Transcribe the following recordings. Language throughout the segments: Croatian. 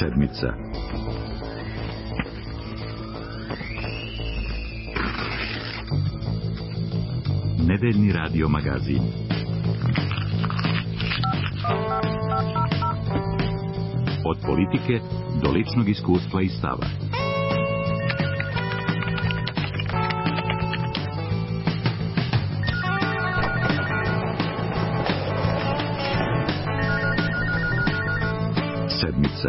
Sedmica. Nedeljni radio magazin. Od politike do ličnog iskustva i stava. Sedmica.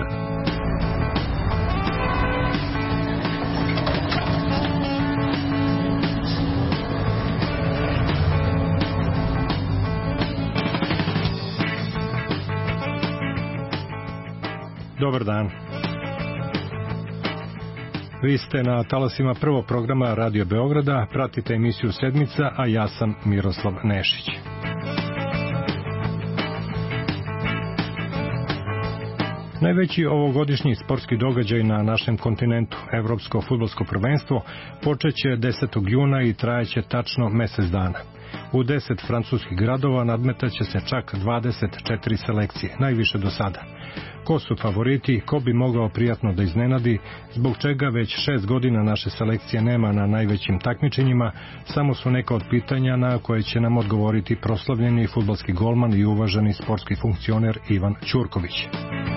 Dobar dan. Vi ste na talasima prvog programa Radio Beograda, pratite emisiju Sedmica, a ja sam Miroslav Nešić. Najveći ovogodišnji sportski događaj na našem kontinentu, Evropsko fudbalsko prvenstvo, počeće 10. juna i trajeće tačno mesec dana. U 10 francuskih gradova nadmetaće se čak 24 selekcije, najviše do sada. Ko su favoriti, ko bi mogao prijatno da iznenadi, zbog čega već 6 godina naše selekcije nema na najvećim takmičenjima, samo su neka od pitanja na koje će nam odgovoriti proslavljeni fudbalski golman i uvaženi sportski funkcioner Ivan Ćurković.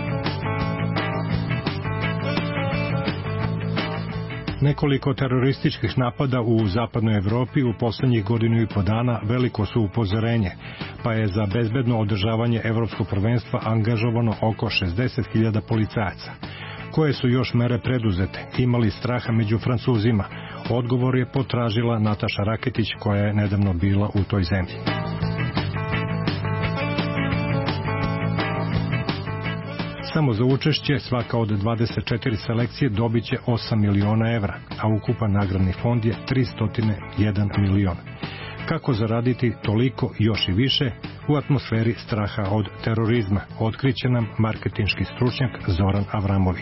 Nekoliko terorističkih napada u zapadnoj Evropi u poslednjih godinu i po dana veliko su upozorenje, pa je za bezbedno održavanje evropskog prvenstva angažovano oko 60.000 policajaca. Koje su još mere preduzete? Imali straha među Francuzima? Odgovor je potražila Nataša Raketić, koja je nedavno bila u toj zemlji. Samo za učešće svaka od 24 selekcije dobit će 8 miliona evra, a ukupan nagradni fond je 301 milion. Kako zaraditi toliko još i više u atmosferi straha od terorizma, otkriće nam marketinški stručnjak Zoran Avramović.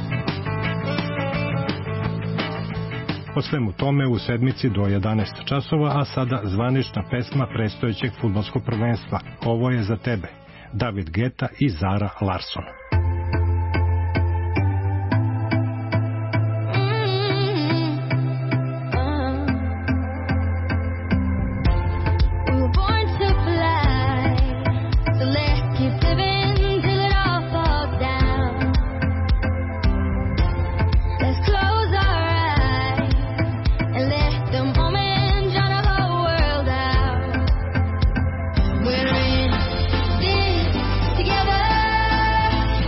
O svemu tome u Sedmici do 11 časova, a sada zvanična pesma predstojećeg fudbalskog prvenstva. Ovo je za tebe. David Guetta i Zara Larsson. Together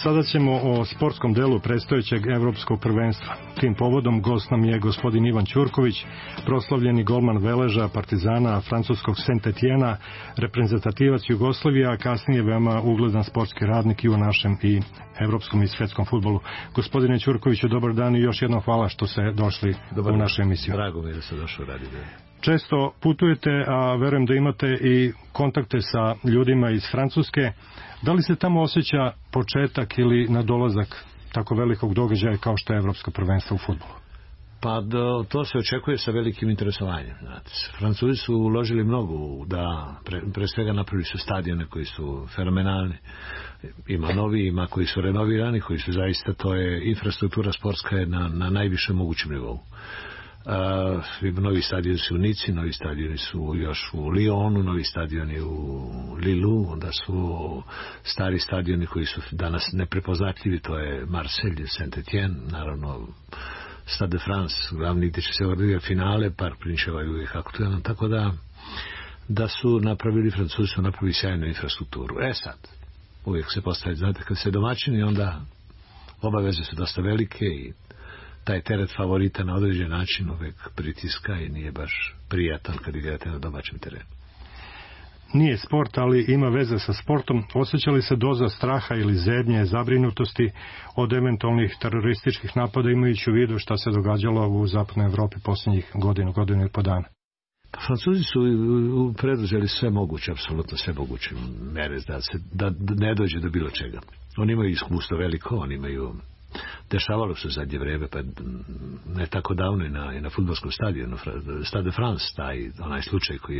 Sada ćemo o sportskom delu predstojećeg evropskog prvenstva. Tim povodom gost nam je gospodin Ivan Ćurković, proslavljeni golman Veleža, Partizana, francuskog Saint-Etienne, reprezentativac Jugoslavije, a kasnije veoma ugledan sportski radnik i u našem i evropskom i svetskom fudbalu. Gospodine Ćurkoviću, dobar dan i još jednom hvala što ste došli u našu emisiju. Drago mi je da ste došli raditi. Često putujete, a verujem da imate i kontakte sa ljudima iz Francuske. Da li se tamo osjeća početak ili nadolazak tako velikog događaja kao što je evropsko prvenstvo u fudbalu? Pa to se očekuje sa velikim interesovanjem. Francuzi su uložili mnogo da pre svega napravili su stadione koji su fenomenalni. Ima novi, ima koji su renovirani, koji su zaista, to je infrastruktura sportska je na najvišem mogućem nivou. Novi stadioni su u Nici, novi stadioni su još u Lyonu, novi stadioni u Lillu, onda su stari stadioni koji su danas neprepoznatljivi, to je Marseille, Saint-Etienne, naravno Stade de France, glavni gdje će se odigrati finale, Park Prinčeva je uvijek aktualan, tako da su napravili, Francuzi su napravili sjajnu infrastrukturu. Sad, uvijek se postavi, znate, kad se domaćini, onda obaveze su dosta velike i taj teret favorita na određen način uvijek pritiska i nije baš prijatan kad igrate na domaćem terenu. Nije sport, ali ima veze sa sportom. Osjeća li se doza straha ili zebnje, zabrinutosti od eventualnih terorističkih napada, imajući u vidu šta se događalo u zapadnoj Evropi posljednjih godinu i po dana? Francuzi su preduzeli sve moguće, apsolutno sve moguće mere da ne dođe do bilo čega. Oni imaju iskustvo veliko, oni imaju... Dešavalo se zadnje vreme, pa ne tako davno i na fudbalskom stadionu, Stade de France, onaj slučaj koji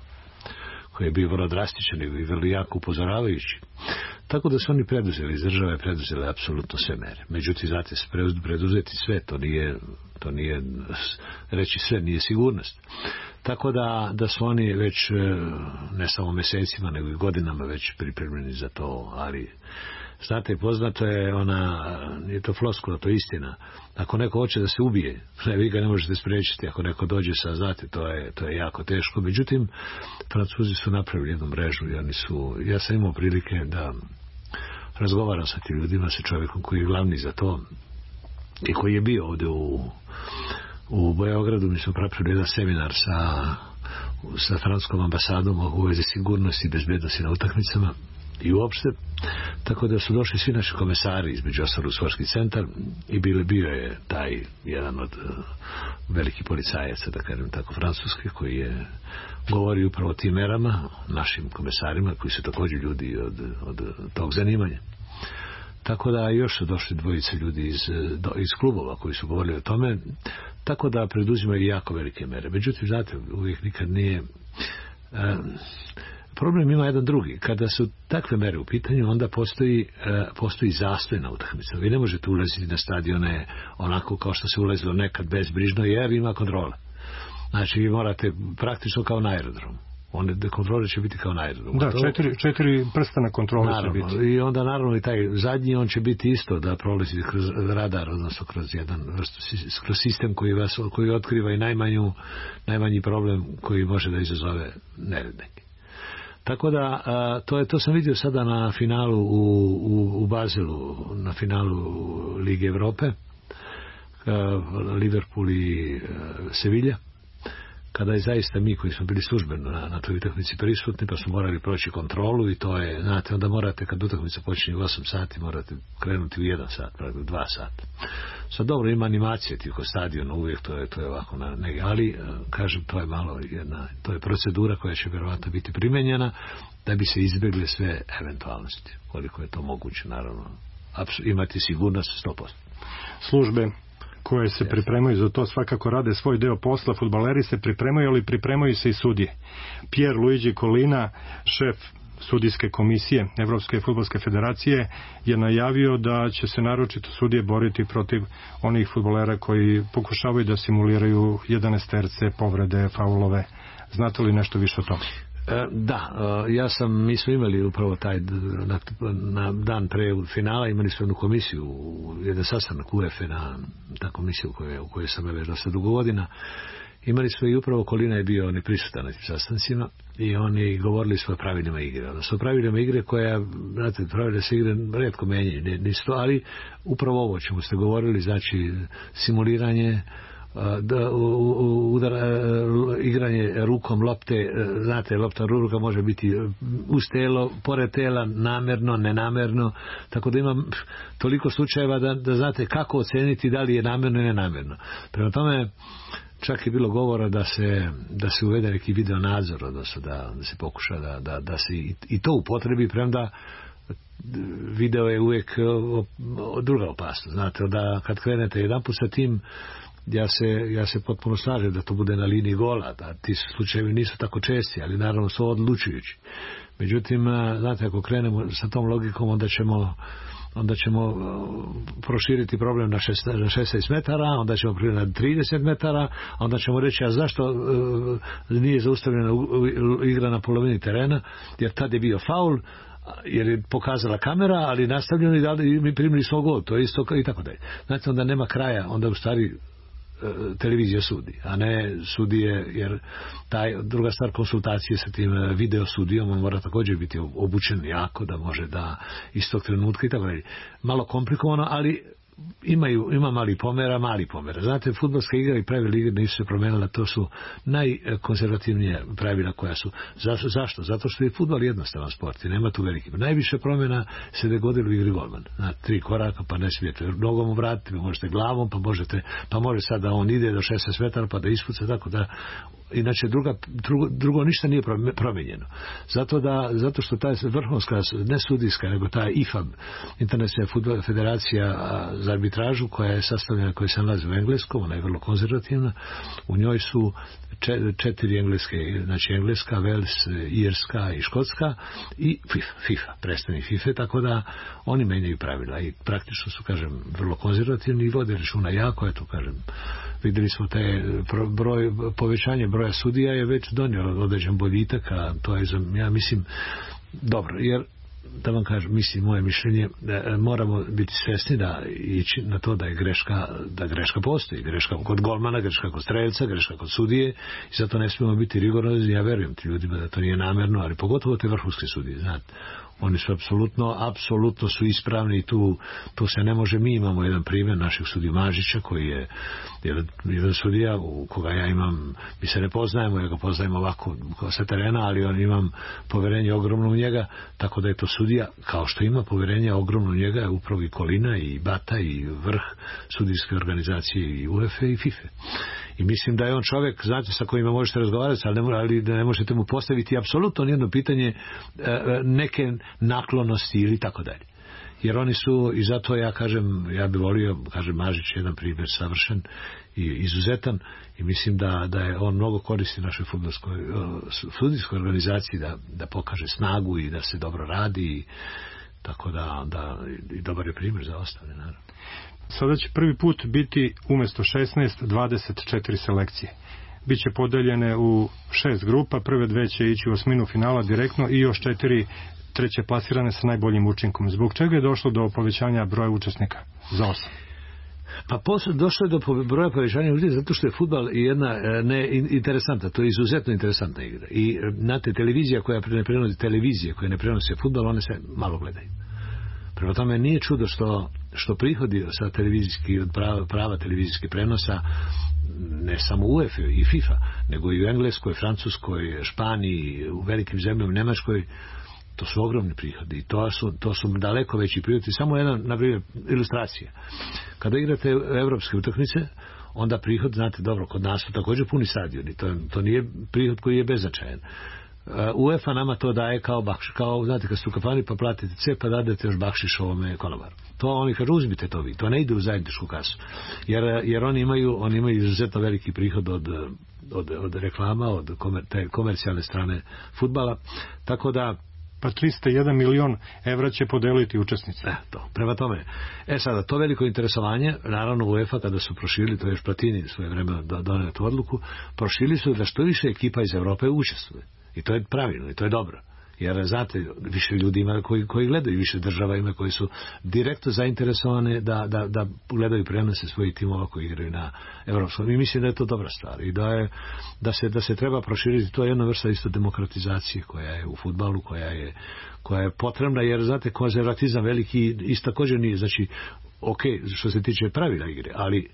je bio vrlo drastičan i vrlo jako upozoravajući. Tako da su oni preduzeli, iz države preduzeli apsolutno sve mere. Međutim, znate, preduzeti sve, to nije reći sve, nije sigurnost. Tako da su oni već, ne samo mesecima, nego i godinama već pripremljeni za to, ali... Znate, poznato je nije to floskula, to je istina. Ako neko hoće da se ubije, vi ga ne možete spriječiti. Ako neko dođe znate, to je jako teško. Međutim, Francuzi su napravili jednu mrežu i ja sam imao prilike da razgovaram sa tim ljudima, sa čovjekom koji je glavni za to i koji je bio ovdje u Beogradu. Mi smo napravili jedan seminar sa francuskom ambasadom u vezi sigurnosti i bezbednosti na utakmicama i uopšte, tako da su došli svi naši komesari, između ostalog u sportski centar, i bio je taj jedan od velikih policajaca, da kažem tako, francuski, koji je govorio upravo o tim merama, našim komesarima, koji su također ljudi od tog zanimanja. Tako da još su došli dvojice ljudi iz klubova koji su govorili o tome, tako da preduzimaju jako velike mere. Međutim, znate, uvijek nikad nije... Problem ima jedan drugi. Kada su takve mere u pitanju, onda postoji zastoj na utakmicama. Vi ne možete ulaziti na stadione onako kao što se ulazilo nekad bezbrižno, jer ima kontrole. Znači, vi morate praktično kao na aerodromu. Kontrole će biti kao na aerodromu. Da, četiri prsta na kontrole će biti. I onda naravno i taj zadnji, on će biti isto da prolazi kroz radar, odnosno kroz sistem koji otkriva i najmanji problem koji može da izazove nerednike. Tako da, to sam vidio sada na finalu u Bazelu, na finalu Lige Evrope, Liverpool i Sevilla, kada je zaista mi koji smo bili službeno na toj utakmici prisutni, pa smo morali proći kontrolu i to je, znate, onda morate, kad utakmica počinje u 8 sati, morate krenuti u 1 sat, u 2 sata. Sad dobro, ima animacije tih stadiona, uvijek to je ovako ali, kažem, to je malo to je procedura koja će vjerovatno biti primenjena da bi se izbjegle sve eventualnosti, koliko je to moguće, naravno, imati sigurnost 100%. Službe koje se pripremaju za to svakako rade svoj deo posla, fudbaleri se pripremaju, ali pripremaju se i sudije. Pier Luigi Collina, šef sudijske komisije Evropske fudbalske federacije, je najavio da će se naročito sudije boriti protiv onih fudbalera koji pokušavaju da simuliraju 11-terce, povrede, faulove. Znate li nešto više o tome? Da, mi smo imali upravo taj na dan pre finala, imali smo jednu komisiju, jedan sastanak UEFA, ta komisija u kojoj sam već dosta dugo godina, imali smo i upravo Kolina je bio prisutan na tim sastancima i oni govorili su o pravilima igre. Odnosno o pravilima igre koja, znate, pravila se igre retko menjaju, nisu to, ali upravo ovo čemu ste govorili, znači simuliranje, igranje rukom lopte, znate, lopta ruka može biti uz telo, pored tela, namerno, nenamerno, tako da imam toliko slučajeva da znate kako oceniti da li je namerno ili nenamerno. Prema tome, čak je bilo govora da se uvede neki video nadzor, odnosno da se pokuša da se i to upotrebi, premda video je uvijek druga opasnost. Znate, da kad krenete jedanput sa tim, ja se potpuno slažem da to bude na liniji gola, da ti slučajevi nisu tako česti, ali naravno su odlučujući. Međutim, znate, ako krenemo sa tom logikom, onda ćemo proširiti problem na 16 metara, onda ćemo prijeći na 30 metara, onda ćemo reći, a zašto nije zaustavljena igra na polovini terena, jer tad je bio faul, jer je pokazala kamera, ali nastavljeno i mi primili svoj gol, to je isto i tako dalje. Znači, onda nema kraja, onda u stvari televizija sudi, a ne sudije, jer druga stvar, konsultacije sa tim video sudijom, on mora također biti obučen jako da može da iz tog trenutka i tako dalje. Malo komplikovano, ali ima mali pomera. Znate, fudbalska igra i pravila igre nisu se promenila, to su najkonzervativnije pravila koja su. Zašto? Zato što je fudbal jednostavan sport i nema tu veliki. Najviše promjena se dogodilo u igri golman. Na 3 koraka, pa ne smijete nogom vratiti, pa možete glavom, pa može sad da on ide do 16 metara, pa da ispuca, tako da inače drugo ništa nije promijenjeno. Zato što ta vrhunska, ne sudijska, nego ta IFAB, Internacionalna fudbalska federacija za arbitražu, koja je sastavljena, koja se nalazi u Engleskom, ona je vrlo konzervativna, u njoj su 4 engleske, znači Engleska, Vels, Irska i Škotska i FIFA, predstavnik FIFA, tako da oni menjaju pravila i praktično su, kažem, vrlo konzervativni i vode računa jako, eto, kažem, vidjeli smo povećanje broja sudija je već donijelo određen boljitak, a to je, ja mislim, dobro, jer da vam kažem, moje mišljenje, moramo biti svjesni da ići na to da greška postoji, greška kod golmana, greška kod strelca, greška kod sudije, i zato ne smijemo biti rigorozni. Ja verujem ti ljudima da to nije namjerno, ali pogotovo te vrhunske sudije, znate, oni su apsolutno su ispravni i tu se ne može. Mi imamo jedan primjer našeg sudiju Mažića, koji je jedan sudija u koga ja imam, mi se ne poznajemo, ja ga poznajem ovako sa terena, ali on imam poverenje ogromno u njega, tako da je to sudija, kao što ima poverenje ogromno u njega, je upravo i Kolina i Bata i vrh sudijske organizacije i UEFA i FIFA. I mislim da je on čovjek, znate, sa kojima možete razgovarati, ali da ne možete mu postaviti apsolutno nijedno pitanje neke naklonosti ili tako dalje. Jer oni su, i zato ja kažem, ja bih volio, kažem, Mažić je jedan primjer savršen i izuzetan, i mislim da je on mnogo koristi našoj fudbalskoj organizaciji da pokaže snagu i da se dobro radi, tako da i dobar je primjer za ostale, naravno. Sada će prvi put biti umjesto 16, 24 selekcije. Biće podeljene u 6 grupa, prve 2 će ići u osminu finala direktno i još 4 treće plasirane sa najboljim učinkom. Zbog čega je došlo do povećanja broja učesnika za 8? Pa došlo je do broja povećanja učesnika zato što je fudbal interesantna, to je izuzetno interesantna igra. I znate, televizije koje ne prenose fudbal, one se malo gledaju. Prema tome nije čudo što prihodi sa televizijskih, od prava televizijskih prenosa, ne samo UEFA i FIFA, nego i u Engleskoj, Francuskoj, Španiji, u velikim zemljama, u Njemačkoj, to su ogromni prihodi i to su daleko veći prihodi. Samo jedna, na primjer, ilustracija. Kada igrate evropske utakmice, onda prihod, znate dobro, kod nas su također puni stadioni, to nije prihod koji je beznačajan. UEFA nama to daje kao bakšiš, znate, kad ste u kafani pa platite cep, pa dadete još bakšiš ovome konobaru. To oni kažu, uzmite to vi, to ne ide u zajedničku kasu. Jer oni imaju izuzetno veliki prihod od reklama, od te komercijalne strane fudbala, tako da pa 301 milion evra će podeliti učesnici. Prema tome. Sada, to veliko interesovanje, naravno UEFA kada su proširili, to je još Platini svoje vreme donio tu odluku, proširili su da što više ekipa iz Europe učestvuje. I to je pravilno, i to je dobro. Jer, znate, više ljudi ima koji gledaju, više država ima koji su direktno zainteresovane da gledaju prenose svojih timova koji igraju na evropskom. I mislim da je to dobra stvar i da se treba proširiti. To je jedna vrsta isto demokratizacije koja je u fudbalu, koja je potrebna, jer, znate, konzervatizam veliki isto također nije, znači, ok, što se tiče pravila igre, ali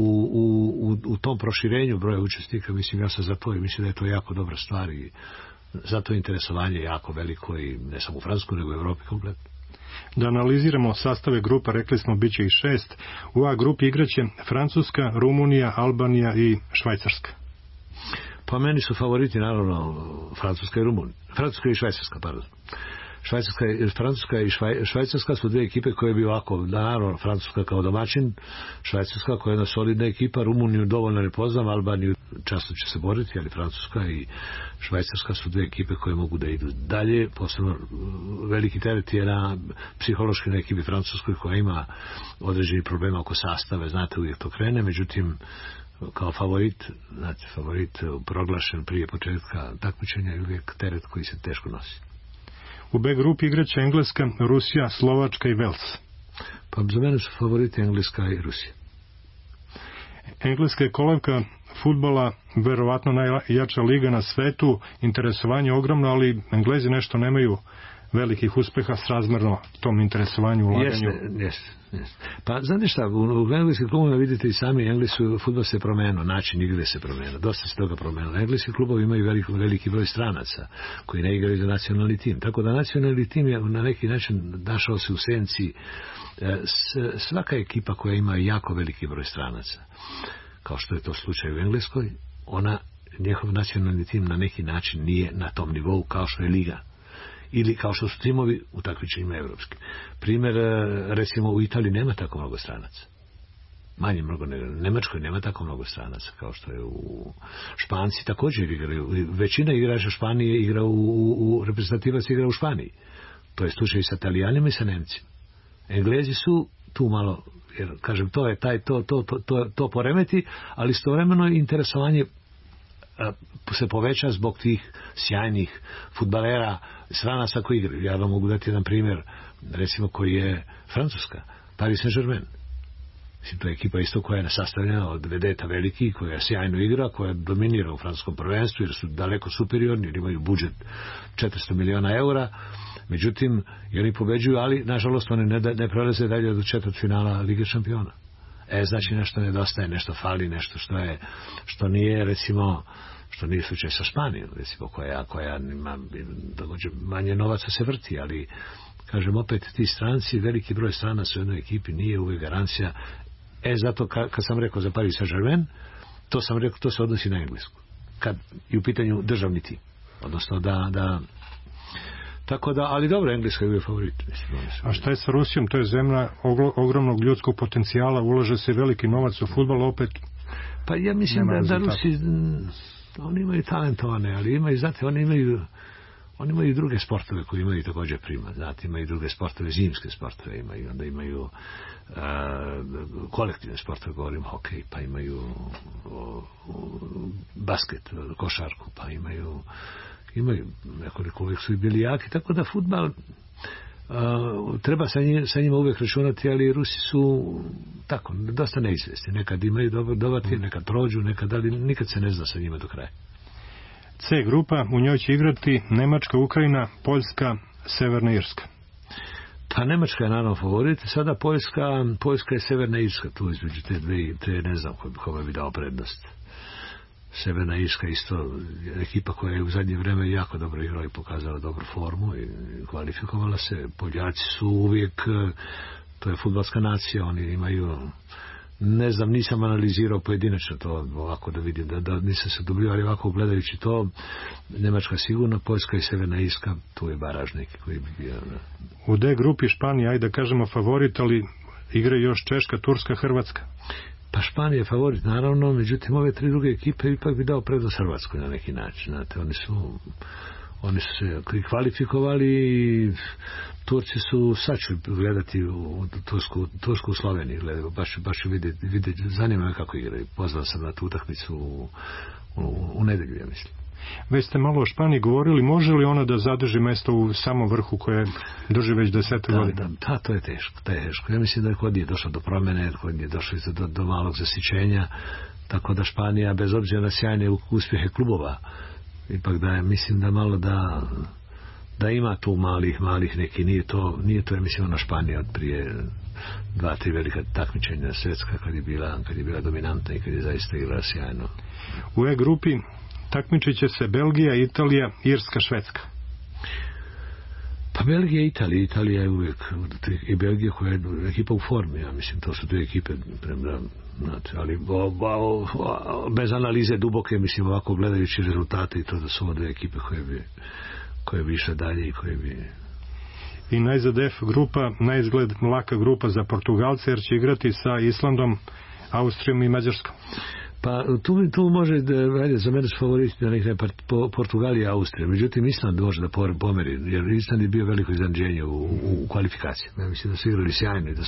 u tom proširenju broja učesnika, mislim, ja sam za to i mislim da je to jako dobra stvar i zato je interesovanje jako veliko i ne samo u Francuskoj, nego u Evropi kompletno. Da analiziramo sastave grupa, rekli smo biće i 6. U A grupi igraće Francuska, Rumunija, Albanija i Švajcarska. Pa meni su favoriti naravno Francuska i Švajcarska, pardon. Francuska i Švajcarska su dvije ekipe koje bi ovako, naravno Francuska kao domaćin, Švajcarska koja je jedna solidna ekipa, Rumuniju dovoljno ne poznam, Albaniju často će se boriti, ali Francuska i Švajcarska su dvije ekipe koje mogu da idu dalje. Posebno veliki teret je na psihološki na ekipi Francuskoj koja ima određeni problema oko sastave, znate, uvijek to krene, međutim kao favorit proglašen prije početka takmičenja je uvijek teret koji se teško nosi. U B grupi igraće Engleska, Rusija, Slovačka i Vels. Pa za mene su favoriti Engleska i Rusija. Engleska je kolevka fudbala, verovatno najjača liga na svetu, interesovanje je ogromno, ali Englezi nešto nemaju velikih uspeha srazmerno tom interesovanju, ulaganju. Jeste. Pa znate šta, u engleskim klubovima vidite i sami, engleski fudbal se promenio, način igre se promenio, dosta se toga promenilo. Engleski klubovi imaju veliki broj stranaca koji ne igraju za nacionalni tim. Tako da nacionalni tim je na neki način našao se u senci. Svaka ekipa koja ima jako veliki broj stranaca, kao što je to slučaj u Engleskoj, njihov nacionalni tim na neki način nije na tom nivou kao što je liga. Ili kao što su timovi u takmičenjima evropski. Primjer, recimo u Italiji nema tako mnogo stranaca. Manje mnogo, Nemačkoj nema tako mnogo stranaca kao što je u Španci također igraju. Većina igrača Španije igra u reprezentativac igra u Španiji. To je slučaj i sa Italijanima i sa Nemcima. Englezi su tu malo, jer kažem, to je to poremeti, ali istovremeno interesovanje se poveća zbog tih sjajnih fudbalera, stranaca koji igraju. Ja vam mogu dati jedan primjer, recimo koji je Francuska, Paris Saint-Germain. Mislim, to je ekipa isto koja je sastavljena od vedeta velikih, koja sjajno igra, koja dominira u francuskom prvenstvu, jer su daleko superiorni, jer imaju budžet 400 miliona eura. Međutim, oni pobeđuju, ali nažalost oni ne prelaze dalje do četvrtfinala Lige šampiona. Znači nešto nedostaje, nešto fali, nešto što nije, recimo, što nije slučaj sa Španijom, recimo, koja ima manje novaca se vrti, ali kažem opet ti stranci, veliki broj stranaca u jednoj ekipi nije uvijek garancija. Zato kad sam rekao za Paris Saint-Germain, to sam rekao, to se odnosi na Englesku. Kad je u pitanju državni tim. Odnosno da tako da, ali dobro, Engleska je uvijek favorit. A šta je sa Rusijom? To je zemlja ogromnog ljudskog potencijala, ulaže se veliki novac u fudbal, opet. Pa ja mislim da Rusi, oni imaju talentovane, ali imaju, znate, oni imaju i druge sportove koji imaju također prima. Znate, imaju druge sportove, zimske sportove imaju, onda imaju kolektivne sportove, govorim hokej, pa imaju basket, košarku, pa imaju nekoliko, uvijek su i bili jaki, tako da fudbal treba sa njima uvijek računati, ali Rusi su tako, dosta neizvjesni. Nekad imaju dobar tim, nekad prođu, ali nikad se ne zna sa njima do kraja. C grupa, u njoj će igrati Nemačka, Ukrajina, Severna Irska. Pa Nemačka je naravno favorit, sada Poljska i Severna Irska, tu između te ne znam kome bi dao prednost. Severna Irska isto ekipa koja je u zadnje vrijeme jako dobro igrala i pokazala dobru formu i kvalifikovala se. Poljaci su uvijek, to je fudbalska nacija, oni imaju, ne znam, nisam analizirao pojedinačno to ovako da vidim, da nisam se dobio, ali ovako gledajući to, Nemačka sigurno, Poljska i Severna Irska, tu je baraž neki koji bi bio. U D grupi Španija, ajde da kažemo favorit, ali igra još Češka, Turska, Hrvatska. Pa Španija je favorit, naravno, međutim ove tri druge ekipe ipak bi dao prednost Hrvatskoj na neki način. Znate, oni su se kvalifikovali i Turci su, sad ću gledati u Tursku u Sloveniji, baš ću vidjeti, zanima me kako igraju. Pozvao sam na tu utakmicu u nedjelju, ja mislim. Već ste malo o Španiji govorili, može li ona da zadrži mesto u samom vrhu koje drži već 10 godina? Da, to je teško. Ja mislim da je kod njih došlo do promene, kod njih je došlo do malog zasićenja, tako da Španija, bez obzira na sjajne uspjehe klubova, ipak da je, mislim da malo da ima tu malih neki, nije to ja mislim ona Španija od prije 2-3 velika takmičenja svjetska kad je bila dominantna i kad je zaista igrala sjajno. U E grupi takmičit će se Belgija, Italija, Irska, Švedska. Pa Belgija i Italija je uvijek, i Belgija koja je ekipa u formi, ja mislim, to su dvije ekipe, ali bez analize duboke, mislim, ovako gledajući rezultate i to da su ovo dvije ekipe koje bi išle dalje i koje bi... I najzad F grupa, na izgled laka grupa za Portugalce, jer će igrati sa Islandom, Austrijom i Mađarskom. Pa tu može, za mene su favoriti na nekaj Portugal i Austrija, međutim Island može da pomeri, jer Island je bio veliko iznenađenje u kvalifikaciji. Ja mislim da su igrali sjajno i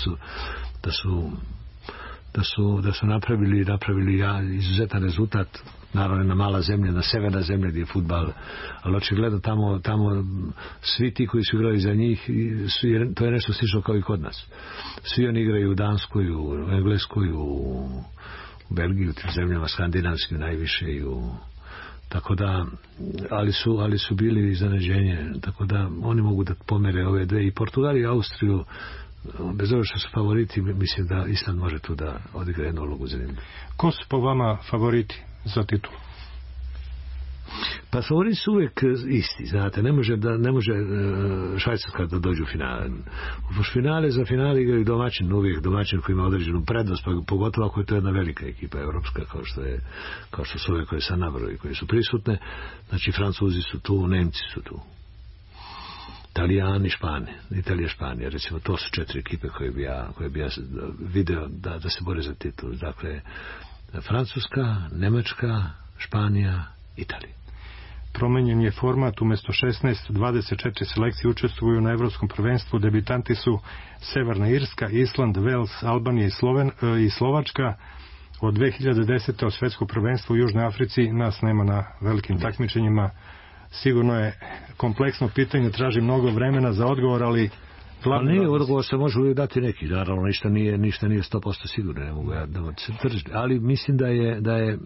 da su napravili izuzetan rezultat. Naravno na mala zemlja, na severna zemlja gdje je fudbal, ali očigledno tamo svi ti koji su igrali za njih, to je nešto slično kao i kod nas. Svi oni igraju u Danskoj, u Engleskoj, u Belgiji, u tim zemljama skandinavskim najviše tako da, ali su bili iznenađenje, tako da oni mogu da pomere ove dve, i Portugal i Austriju, bez obzira što su favoriti, mislim da Island može tu da odigra jednu ulogu za njim. Ko su po vama favoriti za titulu? Pa favoriti su uvijek isti, znate, ne može Švajcarska da dođe u finale. Za finale igraju uvijek domaćin koji ima određenu prednost, pogotovo ako je to jedna velika ekipa evropska, kao što su ove koje sam nabrojao i koje su prisutne. Znači, Francuzi su tu, Nemci su tu, Italijani, Italija, Španija, recimo, to su 4 ekipe koje bi ja video da se bore za titul. Dakle, Francuska, Nemačka, Španija, Italija. Promenjen je format, umjesto 16, 24 selekcije učestvuju na Evropskom prvenstvu. Debitanti su Severna Irska, Island, Wales, Albanija i Slovačka. Od 2010. o svjetsko prvenstvo u Južnoj Africi nas nema na velikim takmičenjima. Sigurno je kompleksno pitanje, traži mnogo vremena za odgovor, ali... Nije, odgovor se može uvijek dati neki, naravno, ništa nije 100% sigurno, ne mogu ja da se tržiti, ali mislim da je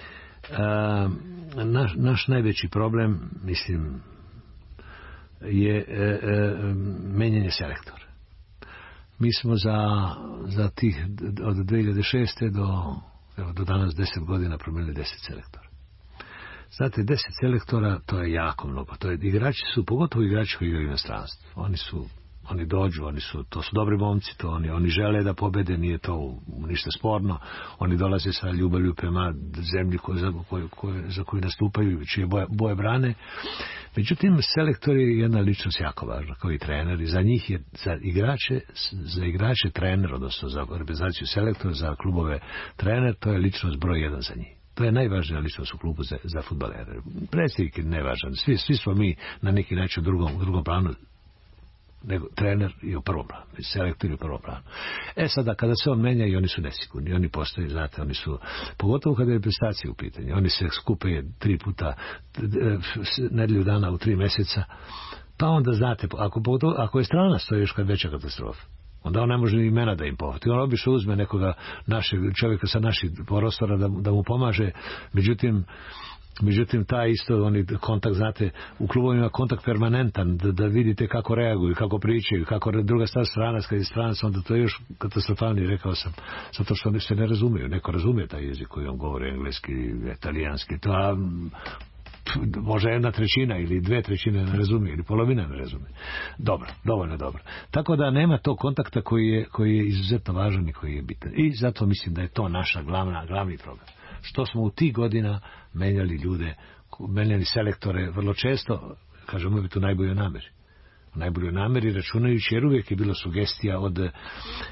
naš najveći problem, mislim, je menjanje selektora. Mi smo za tih od 2006. do danas 10 godina promijenili 10 selektora. Znate, 10 selektora, to je jako mnogo. Igrači su, pogotovo igrači koji igraju u inostranstvu. Oni dođu, to su dobri momci, oni žele da pobede, nije to ništa sporno. Oni dolaze sa ljubavlju prema zemlji za koju nastupaju, čije boje brane. Međutim, selektor je jedna ličnost jako važna, kao i trener. I za njih je, za igrače trener, odnosno za reprezentaciju selektora, za klubove trener, to je ličnost broj 1 za njih. To je najvažnija ličnost u klubu za fudbalere. Predsjednik je nevažan. Svi smo mi na neki način u drugom planu, nego trener je u prvom planu, selektor je u prvom planu. Sada, kada se on menja, i oni su nesigurni, oni postaju, znate, oni su, pogotovo kada je reprezentacija u pitanju, oni se skupe 3 puta nedelju dana u 3 mjeseca, pa onda, znate, ako je stranac, to je još kad veća katastrofa. Onda on ne može ni imena da im pohvati. On obično uzme nekoga našeg čovjeka sa naših prostora da mu pomaže, međutim taj isto kontakt, znate, u klubovima kontakt permanentan, da vidite kako reaguju, kako pričaju, kako druga stranac, kad je stranac, onda to je još katastrofalni, rekao sam, zato što oni se ne razumiju. Neko razumije taj jezik koji on govori, engleski, italijanski, to može 1/3 ili 2/3 ne razumije, ili polovina ne razumije. Dobro, dovoljno dobro. Tako da nema tog kontakta koji je izuzetno važan i koji je bitan. I zato mislim da je to naša glavni problem. Što smo u tih godina menjali ljude, menjali selektore vrlo često, kažemo bi to najboljoj nameri. Najboljoj nameri računajući, jer uvijek je bilo sugestija od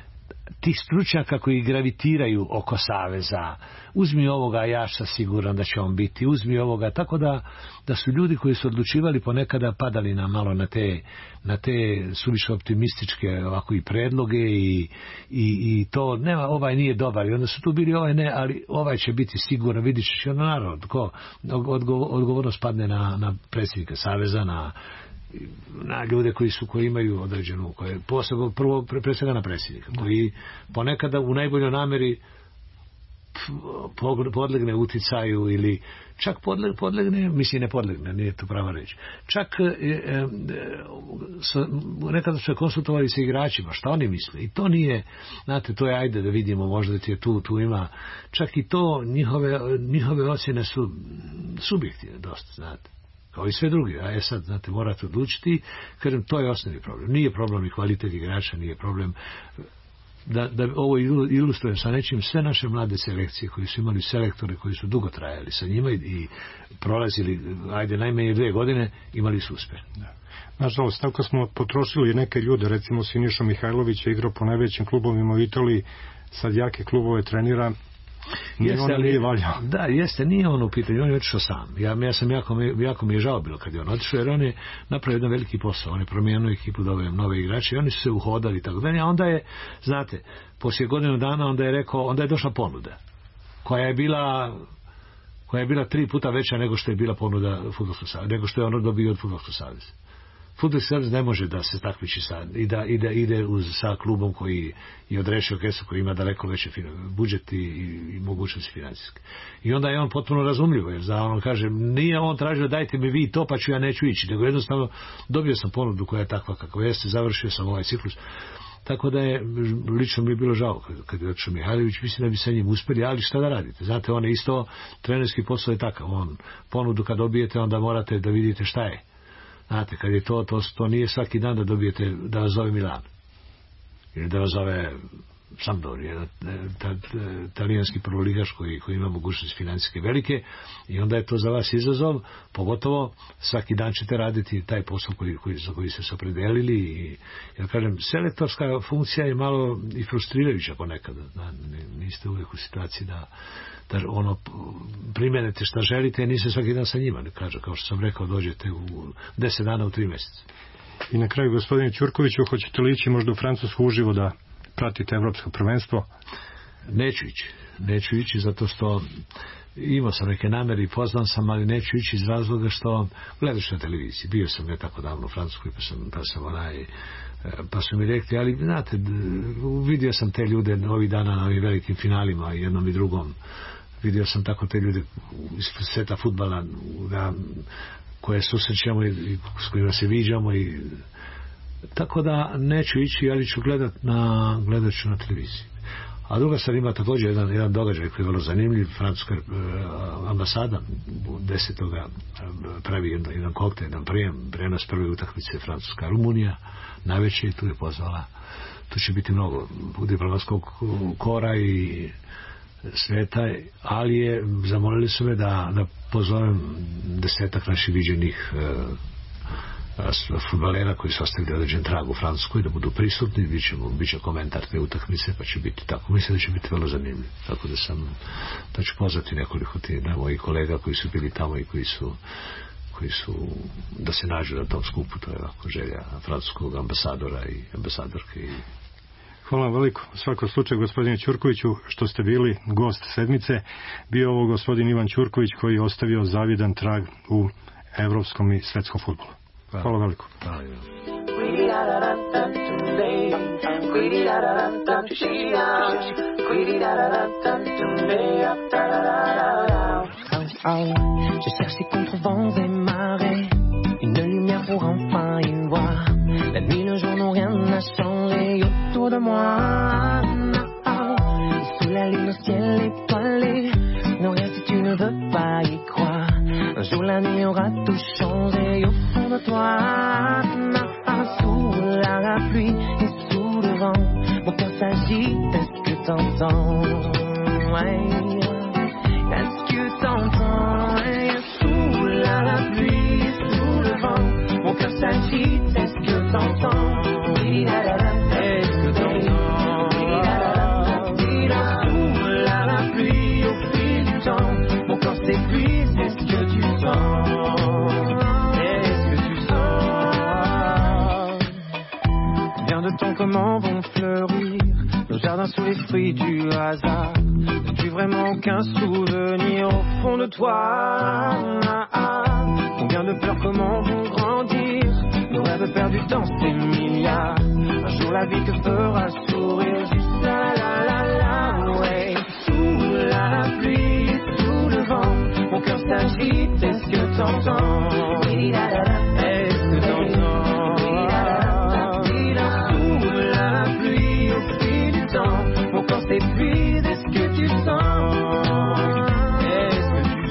tih stručnjaka koji gravitiraju oko saveza. Uzmi ovoga, ja sam siguran da će on biti, uzmi ovoga, tako da su ljudi koji su odlučivali ponekada padali na malo na te suviše optimističke ovako i predloge i to, nema, ovaj nije dobar, i onda su tu bili ovaj ne, ali ovaj će biti sigurno, vidit ćeš, ono narod, odgovornost padne na predsjednika saveza, na ljude koji imaju određenu, prvo pre svega na predsjednika, koji ponekada u najboljoj nameri podlegne uticaju ili čak podlegne, mislim ne podlegne, nije to prava reč. Čak nekada su se konsultovali sa igračima, šta oni misle, i to nije, znate, to je ajde da vidimo, možda ti je tu ima, čak i to njihove ocjene su subjektivne dosta, znate, kao i sve drugi, a sad, znate, morate odlučiti, kažem, to je osnovni problem. Nije problem i kvalitet igrača, nije problem da ovo ilustrujem sa nečim, sve naše mlade selekcije koji su imali selektore koji su dugo trajali sa njima i prolazili, ajde, najmanje 2 godine, imali su uspeh. Da. Nažalost, tako smo potrošili neke ljude, recimo Siniša Mihajlović je igrao po najvećim klubovima u Italiji, sad jake klubove trenira. Da, jeste, nije on u pitanju, on je otišao sam. Jako mi je žao bilo kad je on otišao, jer on je napravio jedan veliki posao, on je promijenio ekipu da ove nove igrače i oni su se uhodali i tako dalje, a onda je, znate, poslije godinu dana onda je došla ponuda, koja je bila 3 puta veća nego što je bila ponuda fudbalskog saveza, nego što je ono dobio od fudbalskog saveza. Fudbalski savez ne može da se takmiči i da ide sa klubom koji je odrešio kesu, koji ima daleko veće budžet i mogućnosti financijske. I onda je on potpuno razumljivo, jer za ono kaže, nije on tražio dajte mi vi to pa ću ja neću ići, nego jednostavno dobio sam ponudu koja je takva kakva jeste, završio sam ovaj ciklus. Tako da je, lično mi je bilo žao kad je otišao Mihajlović, mislim da bi sa njim uspjeli, ali šta da radite? Znate, on je isto, trenerski posao je takav, on ponudu kad dobijete, onda morate da vidite šta je. Znate, kad je to nije svaki dan da dobijete, da vas zove Milan. Ili da vas zove Sampdoria, talijanski prvoligaš koji ima mogućnosti financijske velike, i onda je to za vas izazov, pogotovo svaki dan ćete raditi taj posao za koji ste se opredelili. I, ja kažem, selektorska funkcija je malo i frustrirajuća ponekada. Niste uvijek u situaciji da ono primenete šta želite, niste svaki dan sa njima. Kaže, kao što sam rekao, dođete u 10 dana u 3 mjeseca. I na kraju, gospodine Ćurkoviću, hoćete li ići možda u Francusku uživo da pratite evropsko prvenstvo? Neću ići zato što imao sam neke namere i pozvan sam, ali neću ići iz razloga što gledaš na televiziji. Bio sam ne tako davno u Francuskoj pa su mi rekli, ali znate, vidio sam te ljude ovih dana na ovim velikim finalima, jednom i drugom. Vidio sam tako te ljude iz sveta fudbala koje susrećemo i s kojima se viđamo, i tako da neću ići, ali ću gledat ću na televiziji. A druga stvar, ima također jedan događaj koji je vrlo zanimljiv. Francuska ambasada 10. pravi jedan koktel, jedan prenos prve utakmice Francuska-Rumunija, najveće, tu je pozvala, tu će biti mnogo diplomatskog kora i sveta, ali zamolili su me da pozovem 10 naših viđenih fudbalera koji su ostavili određen trag u Francuskoj, da budu prisutni, bit će komentar te utakmice, pa će biti tako. Mislim da će biti vrlo zanimljivo. Tako da ću pozvati nekoliko mojih kolega koji su bili tamo i koji su da se nađu na tom skupu. To je ovako želja francuskog ambasadora i ambasadorke. Hvala vam veliko. U svakom slučaju, gospodine Ćurkoviću, što ste bili gost sedmice, bio ovo gospodin Ivan Ćurković koji je ostavio zavidan trag u evropskom i svetskom fudbalu. Hvala veliko. Je cherchais contre vents et marées une lumière pour enfin y voir. La nuit, le jour n'ont rien à changer autour de moi. Sous la lune, au ciel étoilé, non rien si tu ne veux pas y croire. Un jour la nuit aura tout changé au fond de toi. Sous la pluie et sous le vent, mon cœur s'agite, est-ce que t'entends? Est-ce que t'entends? Sous la pluie et sous le vent, mon cœur s'agite, est-ce que t'entends? Est-ce que t'entends? Combien de temps, comment vont fleurir nos jardins sous les fruits du hasard? N'as-tu vraiment aucun souvenir au fond de toi? Combien de pleurs, comment vont grandir nos rêves perdus dans ces milliards? Un jour la vie te fera sourire, juste la la la la, ouais. Sous la pluie, sous le vent, mon cœur s'agite, est-ce que t'entends? Est-ce que t'entends? Sous la pluie, au fil du temps, mon corps s'épuise, est-ce que tu sens? Est-ce que tu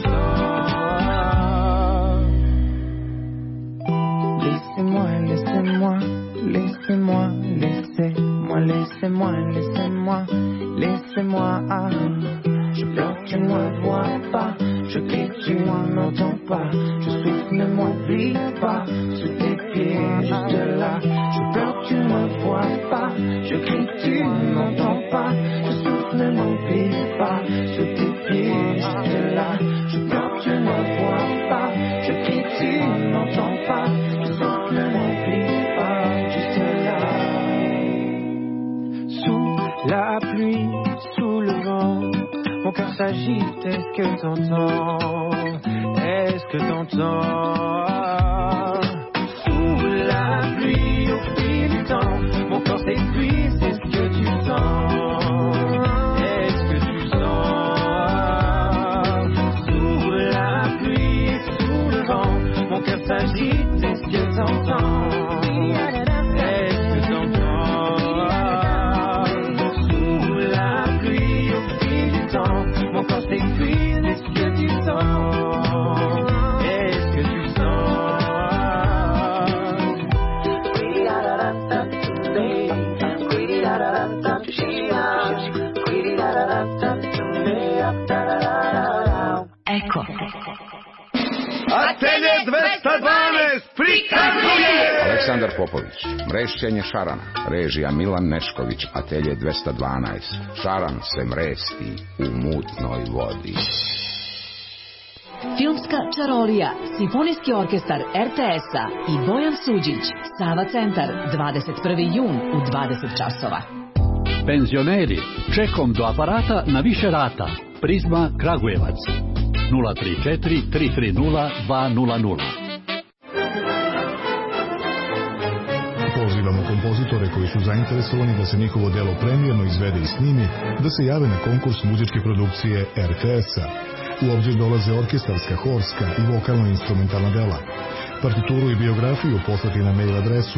sens? Laissez-moi, laissez-moi, laissez-moi, laissez-moi, laissez-moi, laissez-moi, laissez-moi. Je pleure, tu ne me vois pas. Je crie, tu n'entends pas. Je souffle, ne m'oublie pas. Sous tes pieds, juste là. Je pleure, tu ne me vois pas. Je crie, tu n'entends pas. Je souffle, ne m'oublie pas. Sous tes pieds, juste là. Je pleure, tu ne me vois pas. Je crie, tu n'entends pas. Je souffle, ne m'oublie pas. Juste là. Sous la pluie, sous le vent, mon cœur s'agite, est-ce que t'entends? Est-ce que t'entends? Sous la pluie, au fil du temps, mon corps s'épuise, est-ce que tu sens? Est-ce que tu sens? Sous la pluie, sous le vent, mon cœur s'agite, est-ce que t'entends? Est-ce que t'entends? Sous la pluie, au fil du temps, mon corps s'épuise, est-ce que tu sens? Est-ce que tu sens? Eko. Atelje 212 prikazuje! Aleksandar Popović, mrešćenje šarana, režija Milan Nešković, Atelje 212. Šaran se mresti u mutnoj vodi. Filmska čarolija, Simfonijski orkestar RTS-a i Bojan Suđić, Sava centar, 21. jun u 20 časova. Penzioneri, čekom do aparata na više rata. Prizma Kragujevac 034 330 200. Pozivamo kompozitore koji su zainteresovani da se njihovo delo premijerno izvede i snimi, da se jave na konkurs muzičke produkcije RTS-a. U obzir dolaze orkestarska, horska i vokalno-instrumentalna dela. Partituru i biografiju poslati na mail adresu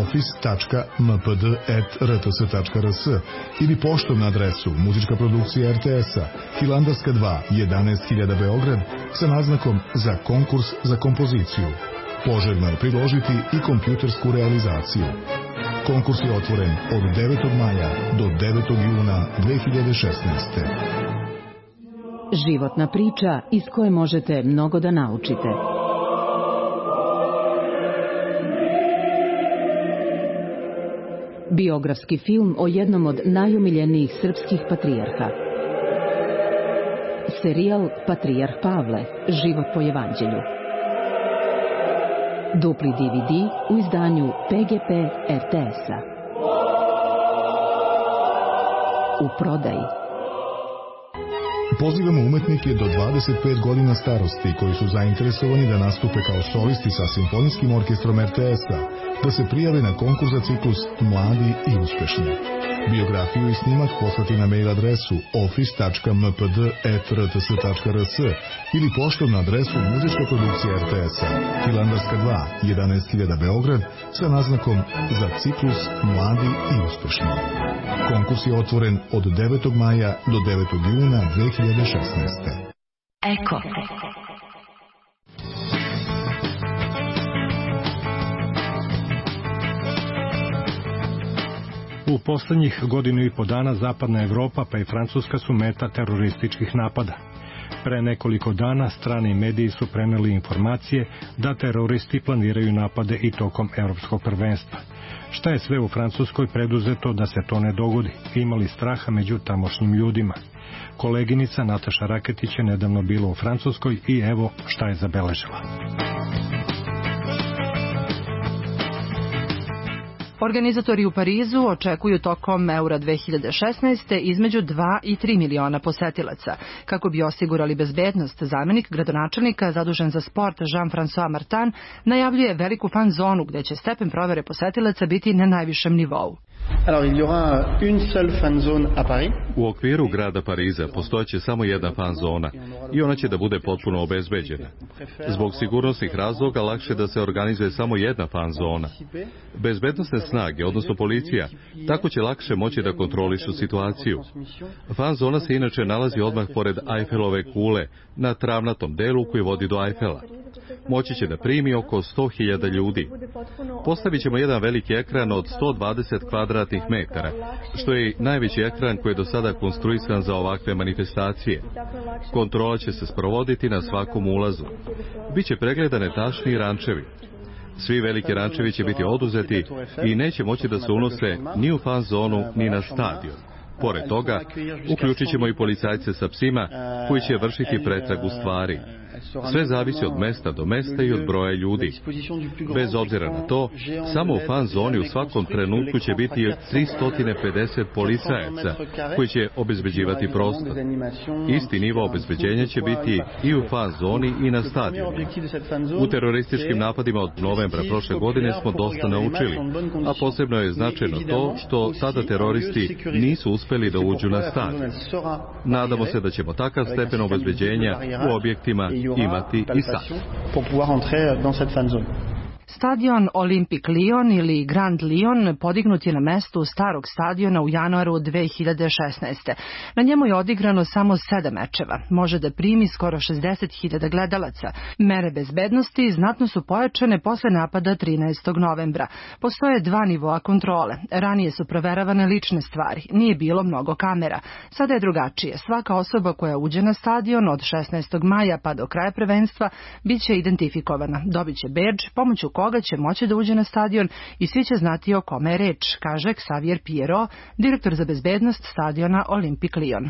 office.mpd@rts.rs ili poštom na adresu Muzička produkcija RTS-a, Hilandarska 2, 11.000 Beograd, sa naznakom za konkurs za kompoziciju. Poželjno je priložiti i kompjutersku realizaciju. Konkurs je otvoren od 9. maja do 9. juna 2016. Životna priča iz koje možete mnogo da naučite. Biografski film o jednom od najomiljenijih srpskih patrijarha. Serijal Patrijarh Pavle, život po evanđelju. Dupli DVD u izdanju PGP RTS-a. U prodaji. Pozivamo umetnike do 25 godina starosti koji su zainteresovani da nastupe kao solisti sa Simfonijskim orkestrom RTS-a, da se prijave na konkurs za ciklus Mladi i uspešni. Biografiju i snimak poslati na mail adresu office.mpd@rts.rs ili poštom na adresu Muzička produkcija RTS-a, Hilandarska 2, 11.000 Beograd, sa naznakom za ciklus Mladi i uspešni. Konkurs je otvoren od 9. maja do 9. juna 2016. Eko. U poslednjih godinu i po dana zapadna Evropa pa i Francuska su meta terorističkih napada. Pre nekoliko dana strani mediji su preneli informacije da teroristi planiraju napade i tokom evropskog prvenstva. Šta je sve u Francuskoj preduzeto da se to ne dogodi? Imali straha među tamošnjim ljudima? Koleginica Nataša Raketić je nedavno bila u Francuskoj i evo šta je zabeležila. Organizatori u Parizu očekuju tokom Eura 2016. između 2 i 3 miliona posetilaca. Kako bi osigurali bezbednost, zamenik gradonačelnika zadužen za sport Jean-François Martin najavljuje veliku fan zonu gde će stepen provere posetilaca biti na najvišem nivou. U okviru grada Pariza postojeće samo jedna fan zona i ona će da bude potpuno obezbeđena. Zbog sigurnosnih razloga lakše da se organizuje samo jedna fan zona. Bezbednosne snage, odnosno policija, tako će lakše moći da kontrolišu situaciju. Fan zona se inače nalazi odmah pored Eiffelove kule, na travnatom delu koji vodi do Eiffela. Moći će da primi oko 100.000 ljudi. Postavit ćemo jedan veliki ekran od 120 kvadratnih metara, što je najveći ekran koji je do sada konstruisan za ovakve manifestacije. Kontrola će se sprovoditi na svakom ulazu. Biće pregledane tašni i rančevi. Svi veliki rančevi će biti oduzeti i neće moći da se unose ni u fan zonu, ni na stadion. Pored toga, uključit ćemo i policajce sa psima koji će vršiti pretragu stvari. Sve zavisi od mesta do mesta i od broja ljudi. Bez obzira na to, samo u fan zoni u svakom trenutku će biti 350 policajaca koji će obezbeđivati prostor. Isti nivo obezbeđenja će biti i u fan zoni i na stadionu. U terorističkim napadima od novembra prošle godine smo dosta naučili, a posebno je značajno to što tada teroristi nisu uspeli da uđu na stadion. Nadamo se da ćemo takav stepen obezbeđenja u objektima imati i sad. Stadion Olympique Lyon ili Grand Lyon podignut je na mestu starog stadiona u januaru 2016. Na njemu je odigrano samo 7 mečeva. Može da primi skoro 60.000 gledalaca. Mere bezbednosti znatno su pojačane posle napada 13. novembra. Postoje 2 nivoa kontrole. Ranije su proveravane lične stvari. Nije bilo mnogo kamera. Sada je drugačije. Svaka osoba koja uđe na stadion od 16. maja pa do kraja prvenstva biće identifikovana. Dobiće bedž, pomoću koga će moći da uđe na stadion i svi će znati o kome je reč, kaže Xavier Pierrot, direktor za bezbednost stadiona Olympique Lyon.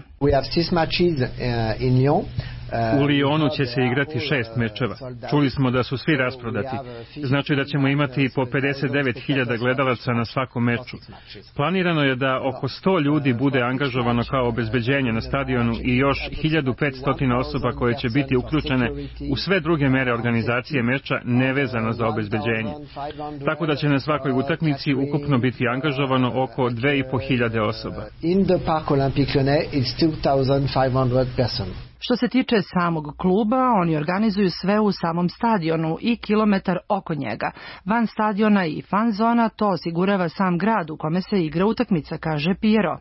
U Lyonu će se igrati 6 mečeva. Čuli smo da su svi rasprodati. Znači da ćemo imati po 59.000 gledalaca na svakom meču. Planirano je da oko 100 ljudi bude angažovano kao obezbeđenje na stadionu i još 1500 osoba koje će biti uključene u sve druge mere organizacije meča nevezano za obezbeđenje. Tako da će na svakoj utakmici ukupno biti angažovano oko 2.500 osoba. Što se tiče samog kluba, oni organizuju sve u samom stadionu i kilometar oko njega. Van stadiona i fan zona to osigurava sam grad u kome se igra utakmica, kaže Pierrot.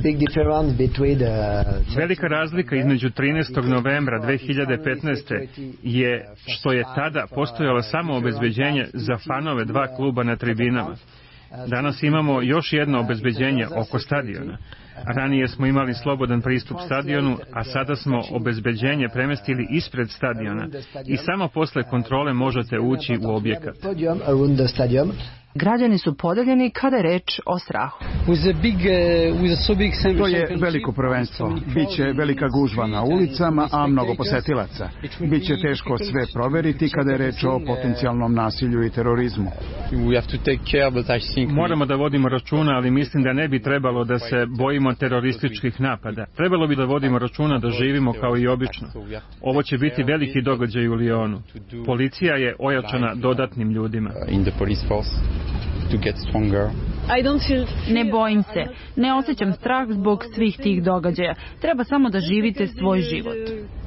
Velika razlika između 13. novembra 2015. je što je tada postojalo samo obezbeđenje za fanove 2 kluba na tribinama. Danas imamo još jedno obezbeđenje oko stadiona. Ranije smo imali slobodan pristup stadionu, a sada smo obezbeđenje premestili ispred stadiona i samo posle kontrole možete ući u objekat. Građani su podeljeni kada je reč o strahu. To je veliko prvenstvo. Biće velika gužva na ulicama, a mnogo posetilaca. Biće teško sve proveriti kada je reč o potencijalnom nasilju i terorizmu. Moramo da vodimo računa, ali mislim da ne bi trebalo da se bojimo terorističkih napada. Trebalo bi da vodimo računa da živimo kao i obično. Ovo će biti veliki događaj u Lyonu. Policija je ojačana dodatnim ljudima. Ne bojim se. Ne osjećam strah zbog svih tih događaja. Treba samo da živite svoj život.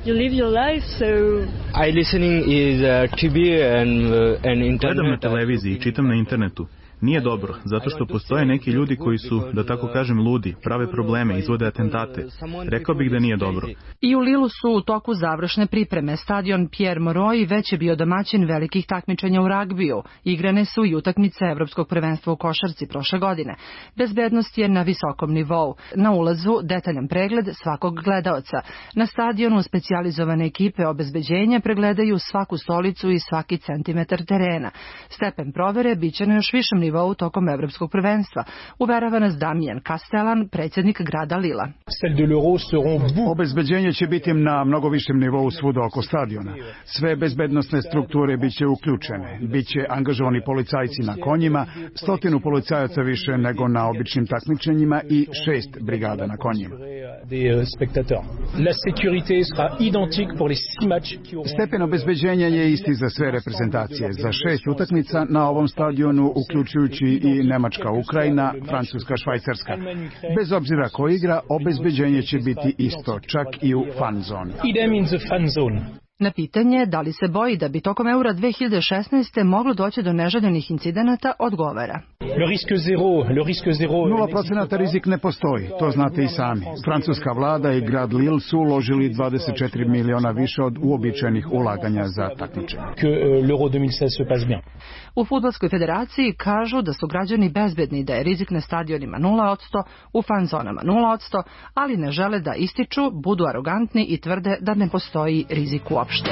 Gledam na televiziji i čitam na internetu. Nije dobro, zato što postoje neki ljudi koji su, da tako kažem, ludi, prave probleme, izvode atentate. Rekao bih da nije dobro. I u Lilu su u toku završne pripreme. Stadion Pierre Mauroy već je bio domaćin velikih takmičenja u ragbiju. Igrane su i utakmice Evropskog prvenstva u košarci prošle godine. Bezbednost je na visokom nivou. Na ulazu detaljan pregled svakog gledaoca. Na stadionu specijalizovane ekipe obezbeđenja pregledaju svaku stolicu i svaki centimetar terena. Stepen provere biće na još višem nivou nivou tokom evropskog prvenstva, uverava nas Damjan Kastelan, predsjednik grada Lila. Obezbeđenje će biti na mnogo višem nivou svuda oko stadiona. Sve bezbednosne strukture biće uključene. Biće angažovani policajci na konjima, 100 policajaca više nego na običnim takmičenjima i 6 brigada na konjima. Stepen obezbeđenja je isti za sve reprezentacije. Za 6 utakmica na ovom stadionu, uključujući i Nemačka, Ukrajina, Francuska, Švajcarska. Bez obzira ko igra, obezbeđenje će biti isto, čak i u fan zoni. Na pitanje da li se boji da bi tokom Eura 2016. moglo doći do neželjenih incidenata, odgovara. 0% rizik ne postoji, to znate i sami. Francuska vlada i grad Lille su uložili 24 miliona više od uobičajenih ulaganja za takmičenje. U Fudbalskoj federaciji kažu da su građani bezbedni, da je rizik na stadionima 0%, u fan zonama 0%, ali ne žele da ističu, budu arogantni i tvrde da ne postoji rizik uopšte.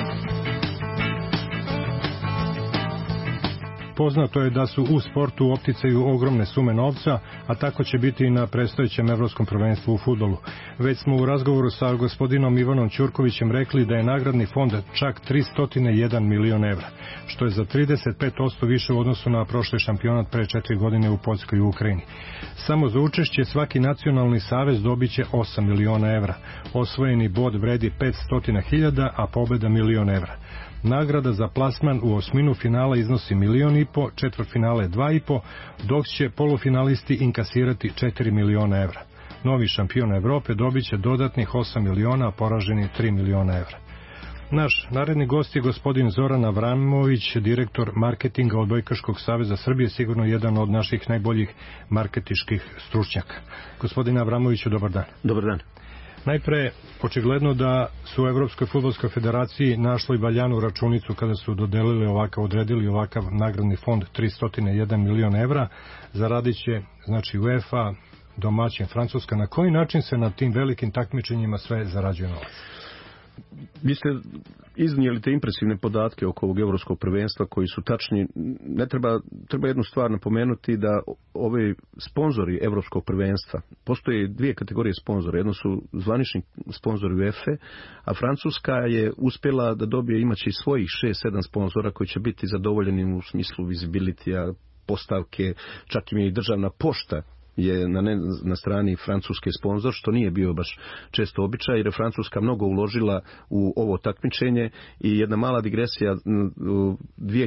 Poznato je da su u sportu u opticaju ogromne sume novca, a tako će biti i na predstojećem evropskom prvenstvu u fudbalu. Već smo u razgovoru sa gospodinom Ivanom Ćurkovićem rekli da je nagradni fond čak 301 milion evra, što je za 35% više u odnosu na prošli šampionat pre 4 godine u Poljskoj i Ukrajini. Samo za učešće svaki nacionalni savez dobiće 8 miliona evra. Osvojeni bod vredi 500.000, a pobeda milion evra. Nagrada za plasman u osminu finala iznosi 1,5 miliona, četvrtfinale 2,5, dok će polufinalisti inkasirati 4 miliona evra. Novi šampion Evrope dobiće dodatnih 8 miliona, a poraženi 3 miliona evra. Naš naredni gost je gospodin Zoran Avramović, direktor marketinga Odbojkaškog saveza Srbije, sigurno jedan od naših najboljih marketinških stručnjaka. Gospodine Avramoviću, dobar dan. Dobar dan. Najpre, očigledno da su u Evropskoj fudbalskoj federaciji našli valjanu računicu kada su odredili ovakav nagradni fond 301 milion evra. Zaradit će, znači, UEFA, domaćin Francuska. Na koji način se na tim velikim takmičenjima sve zarađuje novac? Vi ste iznijeli te impresivne podatke oko ovog evropskog prvenstva koji su tačni. Treba jednu stvar napomenuti, da ovi sponzori evropskog prvenstva, postoje dvije kategorije sponzora. Jedno su zvanični sponzori UEFA, a Francuska je uspjela da dobije, imaće svojih 6-7 sponzora koji će biti zadovoljeni u smislu visibilitija, postavke, čak im je i državna pošta je na strani francuske sponzor, što nije bio baš često običaj, jer je Francuska mnogo uložila u ovo takmičenje. I jedna mala digresija, u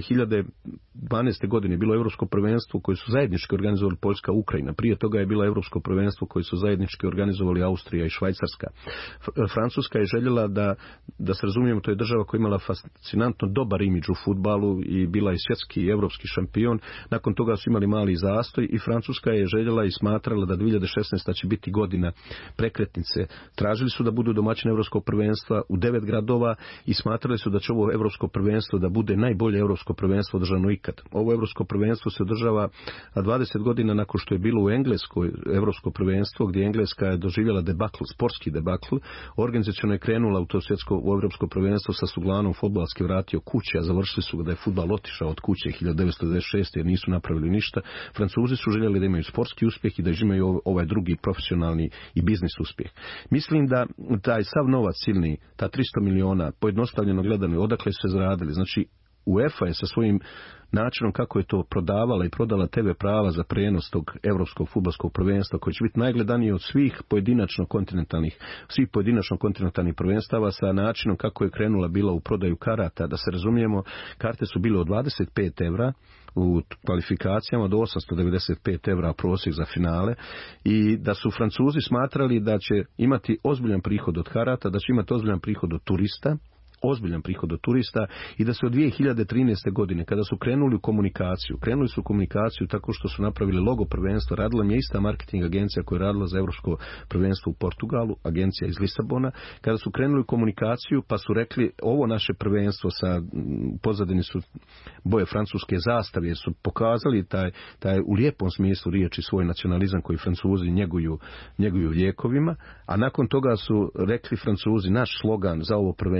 2012. godine je bilo Evropsko prvenstvo koje su zajednički organizovali Poljska i Ukrajina. Prije toga je bilo Evropsko prvenstvo koje su zajednički organizovali Austrija i Švajcarska. Francuska je željela da se razumijemo, to je država koja je imala fascinantno dobar imidž u fudbalu i bila je svjetski i evropski šampion. Nakon toga su imali mali zastoj i Francuska je željela i smatrala da 2016. će biti godina prekretnice. Tražili su da budu domaćin Evropskog prvenstva u 9 gradova i smatrali su da će ovo Evropsko prvenstvo da bude najbolje Evropsko prvenstvo održano ikad. Ovo Evropsko prvenstvo se održava 20 godina nakon što je bilo u Engleskoj Evropsko prvenstvo, gdje Engleska je doživjela debakl, sportski debakl. Organizaciono je krenula u to u Evropsko prvenstvo sa Suglanom, fudbalski vratio kuće, a završili su da je fudbal otišao od kuće 1996. jer nisu napravili ništa. Francuzi su željeli da imaju sportski uspjeh i da imaju ovaj drugi profesionalni i biznis uspjeh. Mislim da taj sav novac silni, ta 300 miliona, pojednostavljeno gledano, odakle su se zaradili. Znači, UEFA je sa svojim načinom kako je to prodavala i prodala TV prava za prenos tog Evropskog fudbalskog prvenstva, koji će biti najgledaniji od svih pojedinačno kontinentalnih prvenstava, sa načinom kako je krenula bila u prodaju karata. Da se razumijemo, karte su bile od 25 evra u kvalifikacijama do 895 evra prosjek za finale, i da su Francuzi smatrali da će imati ozbiljan prihod od karata, da će imati ozbiljan prihod od turista, i da se od 2013. godine, kada su krenuli su komunikaciju tako što su napravili logo prvenstva. Radila mi je ista marketing agencija koja je radila za Evropsko prvenstvo u Portugalu, agencija iz Lisabona. Kada su krenuli komunikaciju, pa su rekli, ovo naše prvenstvo, sa pozadini su boje francuske zastave, jer su pokazali taj u lijepom smislu riječi svoj nacionalizam koji Francuzi njeguju lijekovima, a nakon toga su rekli Francuzi, naš slogan za ovo prvenstvo je rendezvous.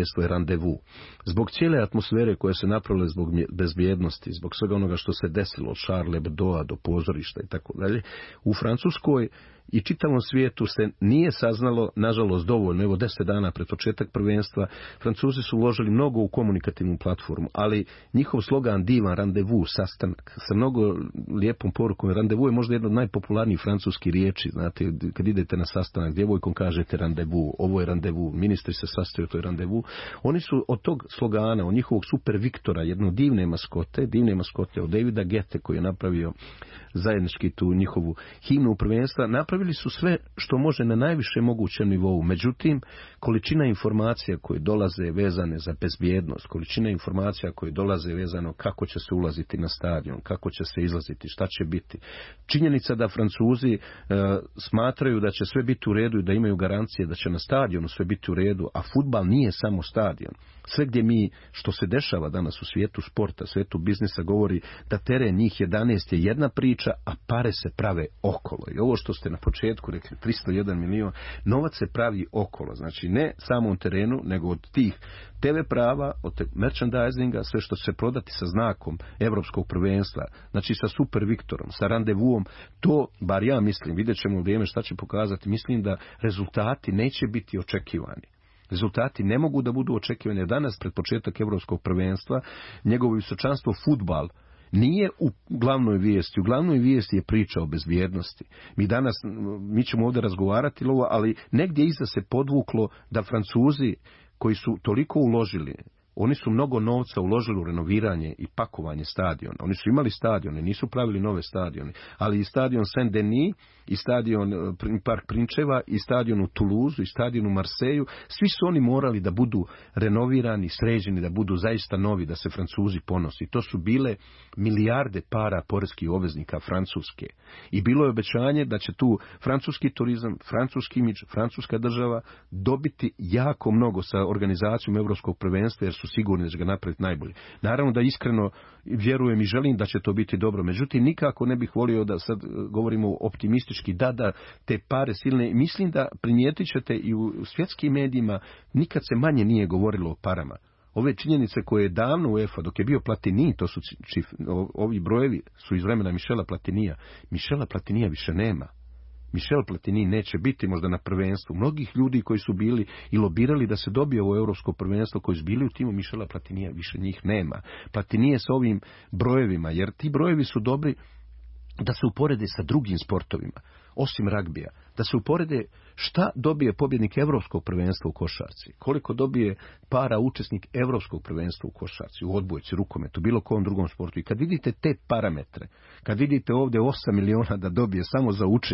randevu. Zbog cijele atmosfere koja se napravila zbog bezbjednosti, zbog svega onoga što se desilo od Charlie Hebdoa do pozorišta i tako dalje, u Francuskoj i čitavom svijetu se nije saznalo, nažalost dovoljno, evo 10 dana pred početak prvenstva, Francuzi su uložili mnogo u komunikativnu platformu, ali njihov slogan divan, randevu, sastanak, sa mnogo lijepom porukom. Randevu je možda jedna od najpopularnijih francuskih riječi, znate, kad idete na sastanak, djevojkom kažete randevu, ovo je randevu, ministri se sastaju, to je randevu. Oni su od tog slogana, od njihovog super Viktora, jedno divne maskote od Davida Gete koji je napravio zajednički tu njihovu himnu prvenstva, napravili su sve što može na najviše mogućem nivou. Međutim, količina informacija koje dolaze vezane za bezbjednost, količina informacija koje dolaze vezano kako će se ulaziti na stadion, kako će se izlaziti, šta će biti. Činjenica da Francuzi smatraju da će sve biti u redu i da imaju garancije da će na stadionu sve biti u redu, a fudbal nije samo stadion. Sve gdje što se dešava danas u svijetu sporta, svijetu biznisa, govori da teren njih 11 je jedna priča, a pare se prave okolo. I ovo što ste na početku rekli, 301 milion, novac se pravi okolo. Znači ne samo u terenu, nego od tih TV prava, od merchandisinga, sve što se prodati sa znakom Evropskog prvenstva, znači sa Super Viktorom, sa randevuom, to, bar ja mislim, vidjet ćemo u vrijeme šta će pokazati, mislim da rezultati neće biti očekivani. Rezultati ne mogu da budu očekivani. Danas, pred početak Evropskog prvenstva, njegovo visočanstvo fudbal nije u glavnoj vijesti. U glavnoj vijesti je priča o bezbjednosti. Mi ćemo ovdje razgovarati, ali negdje iza se podvuklo da Francuzi koji su toliko uložili, oni su mnogo novca uložili u renoviranje i pakovanje stadiona. Oni su imali stadione, nisu pravili nove stadione, ali i stadion Saint-Denis, i stadion Park Prinčeva, i stadion u Toulouse, i stadion u Marseju, svi su oni morali da budu renovirani, sređeni, da budu zaista novi, da se Francuzi ponosi. To su bile milijarde para poreskih obveznika Francuske. I bilo je obećanje da će tu francuski turizam, francuski imidž, francuska država dobiti jako mnogo sa organizacijom Evropskog prvenstva, jer su sigurni da će ga napraviti najbolje. Naravno da iskreno vjerujem i želim da će to biti dobro. Međutim, nikako ne bih volio da sad govorimo optimistički da te pare silne. Mislim da primijetit ćete i u svjetskim medijima nikad se manje nije govorilo o parama. Ove činjenice koje je davno UEFA, dok je bio Platini, to su ovi brojevi su iz vremena Michela Platinija. Michela Platinija više nema. Michel Platini neće biti možda na prvenstvu. Mnogih ljudi koji su bili i lobirali da se dobije ovo europsko prvenstvo, koji su bili u timu Michela Platinija, više njih nema. Platini je sa ovim brojevima, jer ti brojevi su dobri da se uporede sa drugim sportovima, osim ragbija. Da se uporede šta dobije pobjednik Evropskog prvenstva u košarci, koliko dobije para učesnik Evropskog prvenstva u košarci, u odbojci, rukometu, bilo kom drugom sportu. I kad vidite te parametre, kad vidite ovdje 8 miliona da dobije samo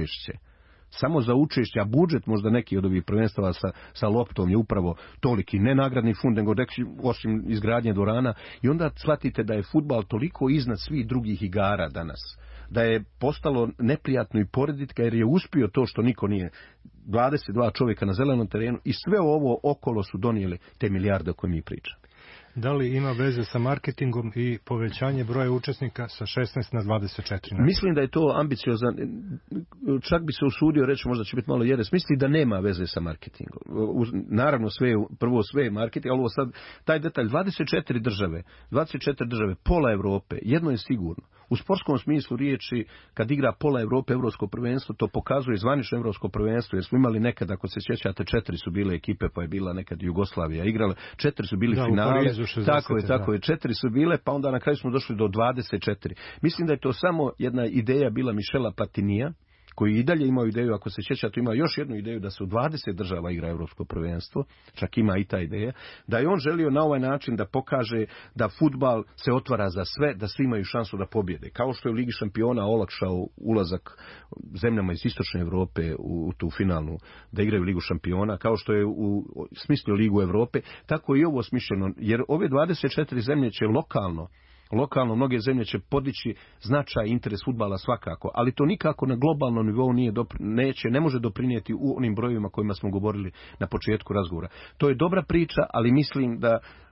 za učešće, a budžet možda neki od ovih prvenstava sa loptom je upravo toliki, ne nagradni fond, nego osim izgradnje dvorana, i onda shvatite da je fudbal toliko iznad svih drugih igara danas, da je postalo neprijatno i porediti ga, jer je uspio to što niko nije. 22 čovjeka na zelenom terenu i sve ovo okolo su donijeli te milijarde o kojoj mi pričamo. Da li ima veze sa marketingom i povećanje broja učesnika sa 16 na 24? Mislim da je to ambiciozan, čak bi se usudio reći, možda će biti malo jeres, misli da nema veze sa marketingom. Naravno sve je marketing, ali ovo sad, taj detalj, 24 države, pola Europe, jedno je sigurno. U sportskom smislu riječi, kad igra pola Europe evropsko prvenstvo, to pokazuje zvanično evropsko prvenstvo, jer smo imali nekad, ako se sjećate, 4 su bile ekipe, pa je bila nekad Jugoslavija igrala, 4 su bili finale, tako je, 4 su bile, pa onda na kraju smo došli do 24. Mislim da je to samo jedna ideja bila Michela Platinija, koji i dalje imao ideju, ako se sjećate, ima još jednu ideju da se u 20 država igra evropsko prvenstvo, čak ima i ta ideja, da je on želio na ovaj način da pokaže da fudbal se otvara za sve, da svi imaju šansu da pobjede. Kao što je u Ligi šampiona olakšao ulazak zemljama iz istočne Europe u tu finalnu, da igraju Ligu šampiona, kao što je u smislu Ligu Europe, tako i ovo smišljeno, jer ove 24 zemlje će Lokalno mnoge zemlje će podići značaj i interes fudbala svakako, ali to nikako na globalnom nivou ne može doprinijeti u onim brojevima kojima smo govorili na početku razgovora. To je dobra priča, ali mislim da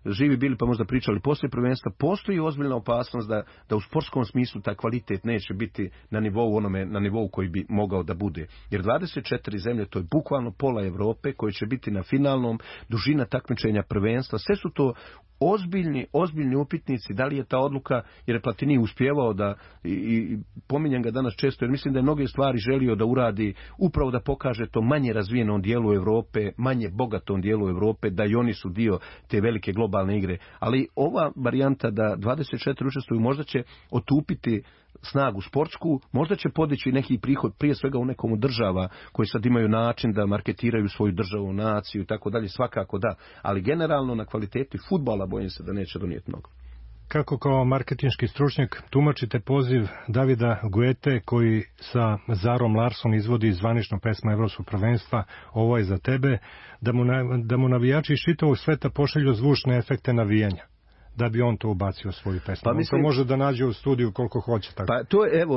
živi bili pa možda pričali poslije prvenstva, postoji ozbiljna opasnost da u sportskom smislu taj kvalitet neće biti na nivou koji bi mogao da bude. Jer 24 zemlje, to je bukvalno pola Europe koje će biti na finalnom, dužina takmičenja prvenstva, sve su to ozbiljni upitnici. Da li je ta odluka, jer je Platini uspjevao da, i pominjem ga danas često, jer mislim da je mnoge stvari želio da uradi, upravo da pokaže to manje razvijenom dijelu Europe, manje bogatom dijelu Europe, da i oni su dio te velike globalne igre. Ali ova varijanta da 24 učestvuju možda će otupiti snagu sportsku, možda će podići neki prihod, prije svega u nekom država koji sad imaju način da marketiraju svoju državu, naciju i tako dalje, svakako da. Ali generalno na kvaliteti fudbala bojim se da neće donijeti mnogo. Kako kao marketinški stručnjak tumačite poziv Davida Guete koji sa Zarom Larson izvodi zvaničnu pesmu Evropskog prvenstva Ovo je za tebe, da mu navijači iz čitavog sveta pošalju zvučne efekte navijanja, da bi on to ubacio u svoju pesmu. Pa mislim, to može da nađe u studiju koliko hoće. Tako. Pa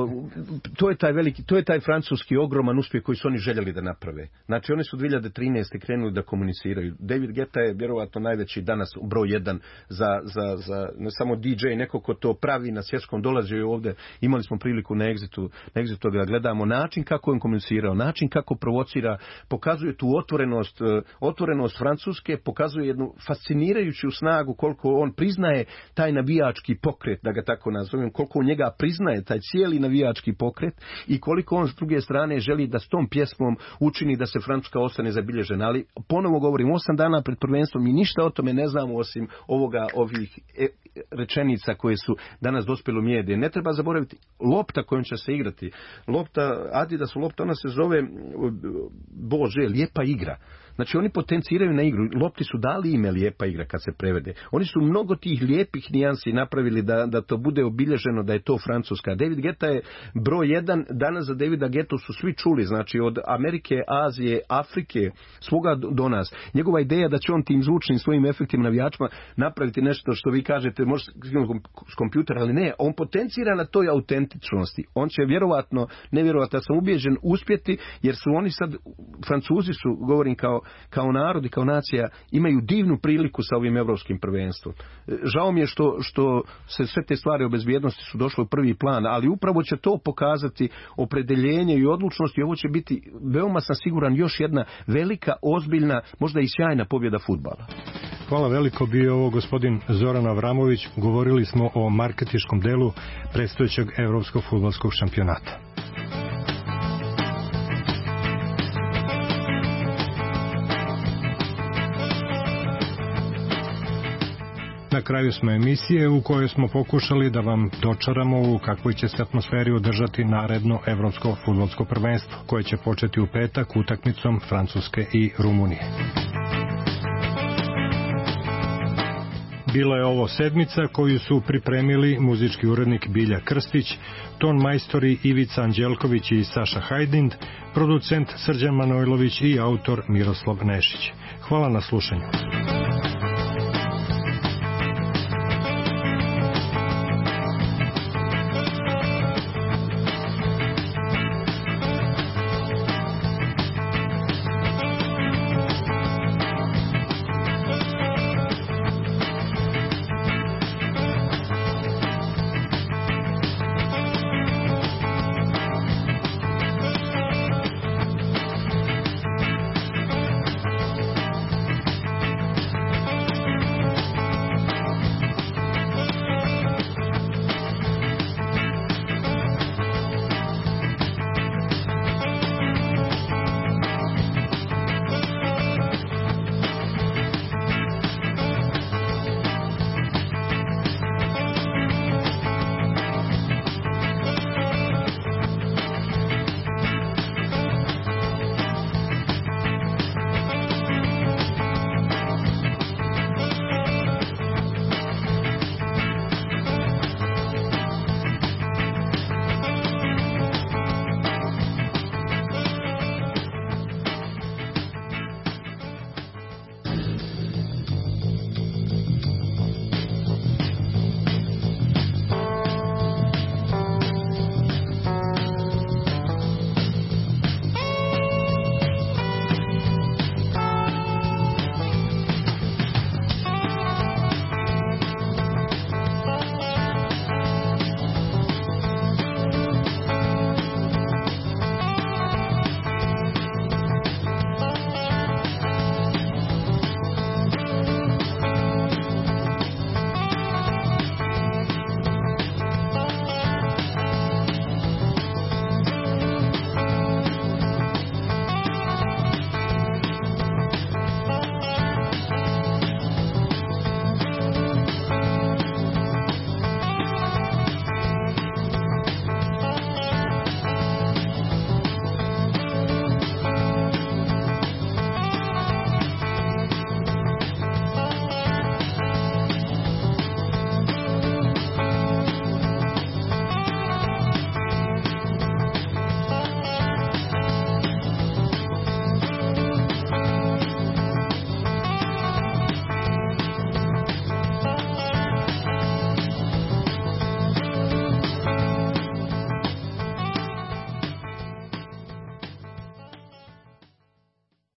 to je taj francuski ogroman uspjeh koji su oni željeli da naprave. Znači oni su 2013. krenuli da komuniciraju. David Guetta je vjerovatno najveći danas broj 1 za ne samo DJ, neko ko to pravi na svjetskom, dolazio ovdje. Imali smo priliku na Exitu da gledamo način kako on komunicirao, način kako provocira, pokazuje tu otvorenost Francuske, pokazuje jednu fascinirajuću snagu koliko on priznaje taj navijački pokret, da ga tako nazovem, koliko njega priznaje taj cijeli navijački pokret i koliko on s druge strane želi da s tom pjesmom učini da se Francuska ostane zabilježena. Ali ponovo govorim, 8 dana pred prvenstvom mi ništa o tome ne znamo osim ovih rečenica koje su danas dospjele u medije. Ne treba zaboraviti lopta kojom će se igrati. Adidas lopta, ona se zove lijepa igra. Znači oni potenciraju na igru. Lopti su dali ime lijepa igra kad se prevede. Oni su mnogo tih lijepih nijansi napravili da to bude obilježeno da je to Francuska. David Guetta je broj 1. Danas za Davida Guettu su svi čuli. Znači od Amerike, Azije, Afrike, svoga do nas. Njegova ideja da će on tim zvučnim svojim efektima navijačima napraviti nešto što vi kažete može s kompjutera, ali ne. On potencira na toj autentičnosti. On će vjerovatno, nevjerovatno, ja sam ubijeđen, uspjeti jer su oni sad, Francuzi su, govorim kao narod i kao nacija, imaju divnu priliku sa ovim evropskim prvenstvom. Žao mi je što se sve te stvari o bezbjednosti su došle u prvi plan, ali upravo će to pokazati opredeljenje i odlučnost i ovo će biti, veoma sam siguran, još jedna velika, ozbiljna, možda i sjajna pobjeda fudbala. Hvala veliko, bio ovo gospodin Zoran Avramović. Govorili smo o marketinškom delu predstojećeg evropskog fudbalskog šampionata. Na kraju smo emisije u kojoj smo pokušali da vam dočaramo u kakvoj će se atmosferi održati naredno evropsko fudbalsko prvenstvo, koje će početi u petak utakmicom Francuske i Rumunije. Bila je ovo sedmica koju su pripremili muzički urednik Bilja Krstić, ton majstori Ivica Anđelković i Saša Hajdind, producent Srđan Manojlović i autor Miroslav Nešić. Hvala na slušanju.